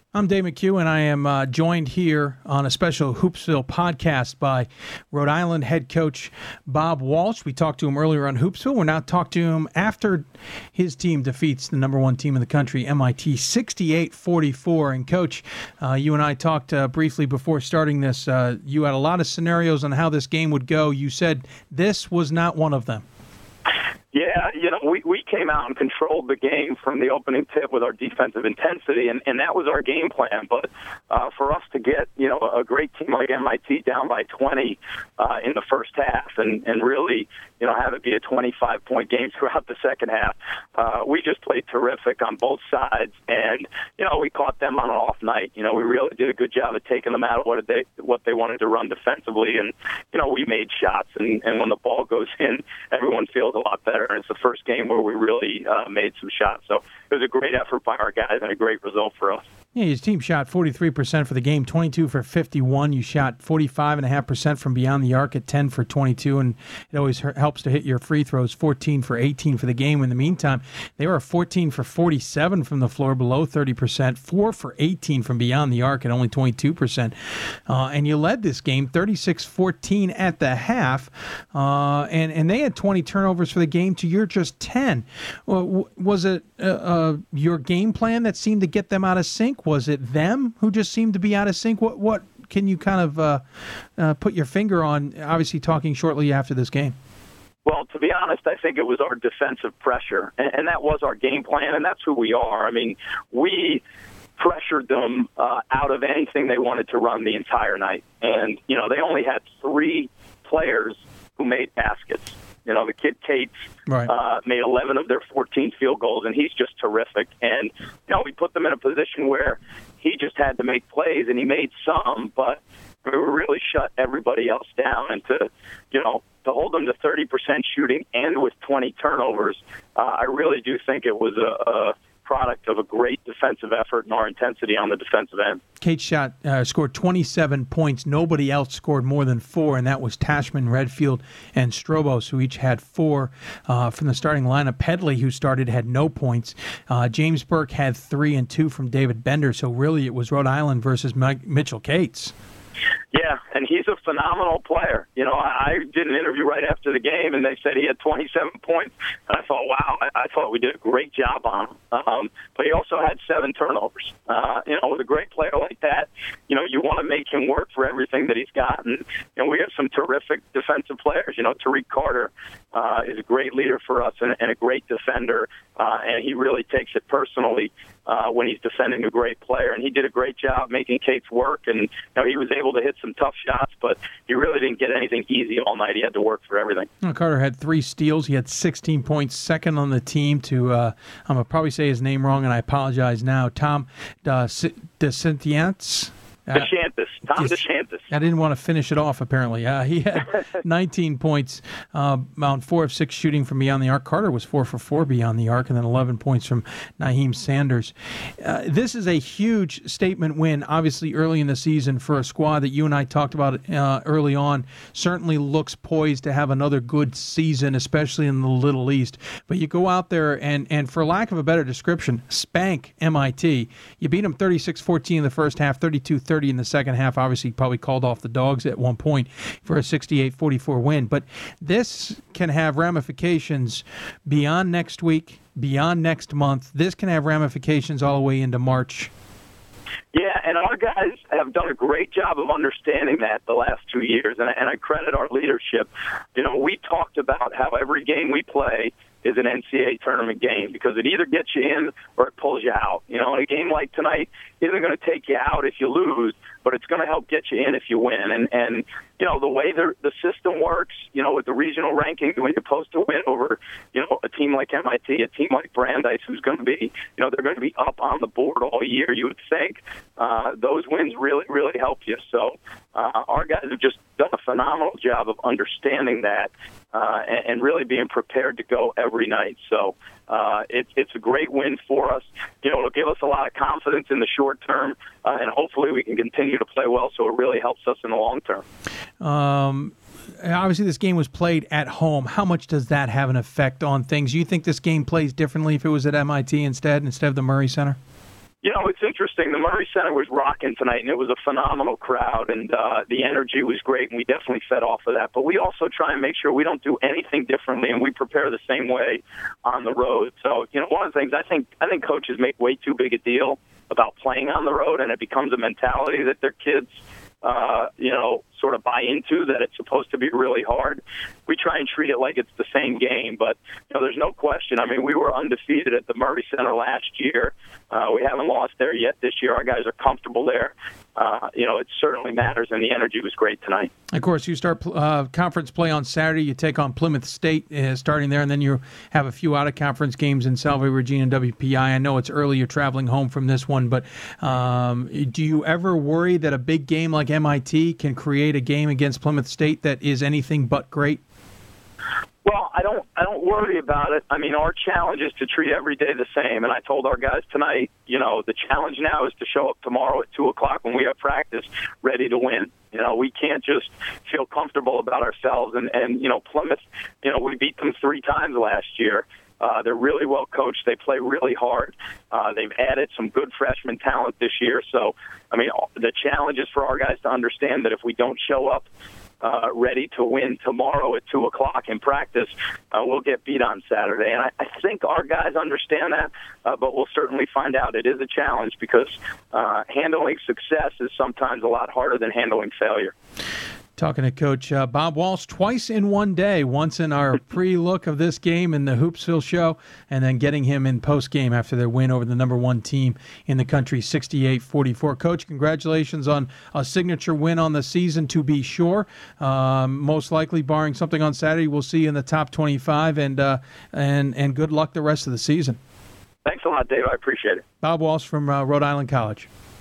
I'm Dave McHugh, and I am joined here on a special Hoopsville podcast by Rhode Island head coach Bob Walsh. We talked to him earlier on Hoopsville. We're now talking to him after his team defeats the number one team in the country, MIT, 68-44. And, Coach, you and I talked briefly before starting this. You had a lot of scenarios on how this game would go. You said this was not one of them. Yeah, we came out and controlled the game from the opening tip with our defensive intensity, and that was our game plan. But for us to get, a great team like MIT down by 20 in the first half and really, have it be a 25-point game throughout the second half, we just played terrific on both sides. And, we caught them on an off night. We really did a good job of taking them out of what they wanted to run defensively. And, we made shots. And when the ball goes in, everyone feels a lot better. And it's the first game where we really made some shots. So it was a great effort by our guys and a great result for us. Yeah, his team shot 43% for the game, 22 for 51. You shot 45.5% from beyond the arc at 10 for 22, and it always helps to hit your free throws, 14 for 18 for the game. In the meantime, they were 14 for 47 from the floor, below 30%, 4 for 18 from beyond the arc at only 22%. And you led this game 36-14 at the half, and they had 20 turnovers for the game to your just 10. Was it your game plan that seemed to get them out of sync? Was it them who just seemed to be out of sync? What can you kind of put your finger on, obviously talking shortly after this game? Well, to be honest, I think it was our defensive pressure, and that was our game plan, and that's who we are. I mean, we pressured them out of anything they wanted to run the entire night. And, they only had 3 players who made baskets. The kid Cates made 11 of their 14 field goals, and he's just terrific. And, we put them in a position where he just had to make plays, and he made some, but we really shut everybody else down. And to hold them to 30% shooting and with 20 turnovers, I really do think it was a product of a great defensive effort and our intensity on the defensive end. Kate scored 27 points. Nobody else scored more than 4, and that was Tashman, Redfield, and Strobos, who each had 4 from the starting lineup. Pedley, who started, had no points. James Burke had 3 and 2 from David Bender. So really it was Rhode Island versus Mitchell Cates. Yeah, and he's a phenomenal player. I did an interview right after the game, and they said he had 27 points. And I thought, wow, I thought we did a great job on him. But he also had 7 turnovers. With a great player like that, you want to make him work for everything that he's got. And we have some terrific defensive players. Tariq Carter is a great leader for us and a great defender, and he really takes it personally when he's defending a great player. And he did a great job making Cates work, and he was able to hit some tough shots, but he really didn't get anything easy all night. He had to work for everything. Carter had 3 steals. He had 16 points, second on the team to, I'm going to probably say his name wrong, and I apologize now, Tom DeSantis. Tom DeSantis. I didn't want to finish it off, apparently. He had 19 points on 4 of 6 shooting from beyond the arc. Carter was 4 for 4 beyond the arc, and then 11 points from Naheem Sanders. This is a huge statement win, obviously, early in the season for a squad that you and I talked about early on. Certainly looks poised to have another good season, especially in the Little East. But you go out there and for lack of a better description, spank MIT. You beat them 36-14 in the first half, 32-30 in the second half. Obviously, probably called off the Dogs at one point for a 68-44 win. But this can have ramifications beyond next week, beyond next month. This can have ramifications all the way into March. Yeah, and our guys have done a great job of understanding that the last 2 years, and I credit our leadership. We talked about how every game we play is an NCAA tournament game because it either gets you in or it pulls you out. A game like tonight isn't going to take you out if you lose, but it's going to help get you in if you win. And the way the system works, with the regional ranking, when you're supposed to win over, a team like MIT, a team like Brandeis, who's going to be, they're going to be up on the board all year, you would think. Those wins really, really help you. So our guys have just done a phenomenal job of understanding that and really being prepared to go every night. So it's a great win for us. It'll give us a lot of confidence in the short term, and hopefully we can continue to play well so it really helps us in the long term. Obviously, this game was played at home. How much does that have an effect on things? Do you think this game plays differently if it was at MIT instead of the Murray Center? It's interesting. The Murray Center was rocking tonight, and it was a phenomenal crowd, and the energy was great, and we definitely fed off of that. But we also try and make sure we don't do anything differently, and we prepare the same way on the road. So, one of the things I think coaches make way too big a deal about playing on the road, and it becomes a mentality that their kids sort of buy into, that it's supposed to be really hard. We try and treat it like it's the same game, but there's no question. I mean, we were undefeated at the Murray Center last year. We haven't lost there yet this year. Our guys are comfortable there. It certainly matters, and the energy was great tonight. Of course, you start conference play on Saturday. You take on Plymouth State starting there, and then you have a few out-of-conference games in Salve, Regina, and WPI. I know it's early. You're traveling home from this one, but do you ever worry that a big game like MIT can create a game against Plymouth State that is anything but great? Well, I don't worry about it. I mean, our challenge is to treat every day the same. And I told our guys tonight, the challenge now is to show up tomorrow at 2:00 when we have practice, ready to win. We can't just feel comfortable about ourselves. And Plymouth, we beat them 3 times last year. They're really well coached. They play really hard. They've added some good freshman talent this year. So, I mean, the challenge is for our guys to understand that if we don't show up ready to win tomorrow at 2:00 in practice, we'll get beat on Saturday. And I think our guys understand that, but we'll certainly find out. It is a challenge because handling success is sometimes a lot harder than handling failure. Talking to Coach Bob Walsh twice in one day, once in our pre-look of this game in the Hoopsville show, and then getting him in post-game after their win over the number 1 team in the country, 68-44. Coach, congratulations on a signature win on the season, to be sure. Most likely, barring something on Saturday, we'll see you in the top 25, and good luck the rest of the season. Thanks a lot, Dave. I appreciate it. Bob Walsh from Rhode Island College.